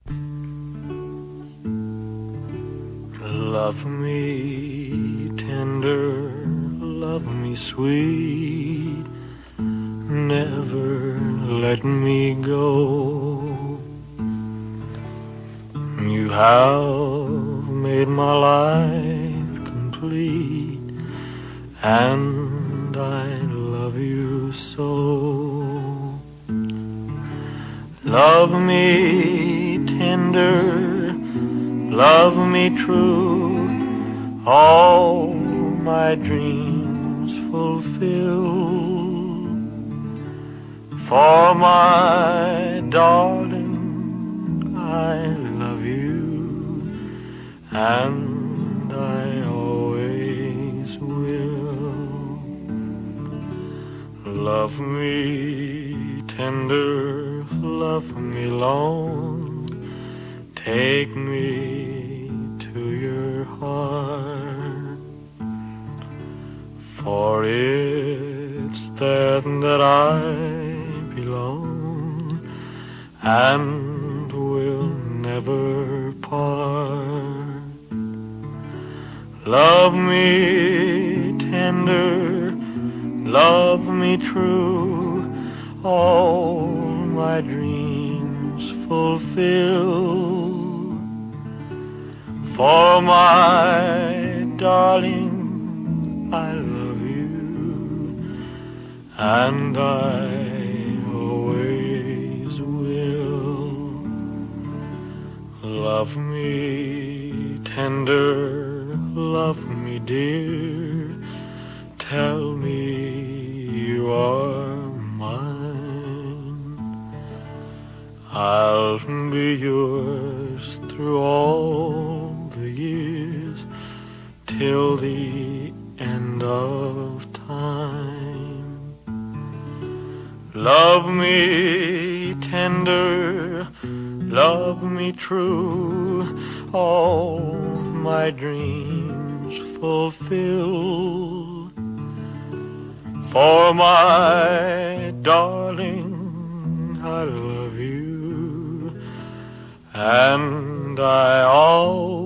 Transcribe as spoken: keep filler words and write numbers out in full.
Love me tender, love me sweet, never let me go. You have made my life complete, and I love you so. Love me tender, love me true, all my dreams fulfill. For my darling, I love you, and I always will. Love me tender, love me long, take me to your heart, for it's there that I belong and will never part. Love me tender, love me true, all my dreams fulfill. For my darling, I love you, and I always will. Love me tender, love me dear, tell me you are mine. I'll be yours through all the years, till the end of time. Love me tender, love me true, all my dreams fulfill. For my darling, I love you, and I always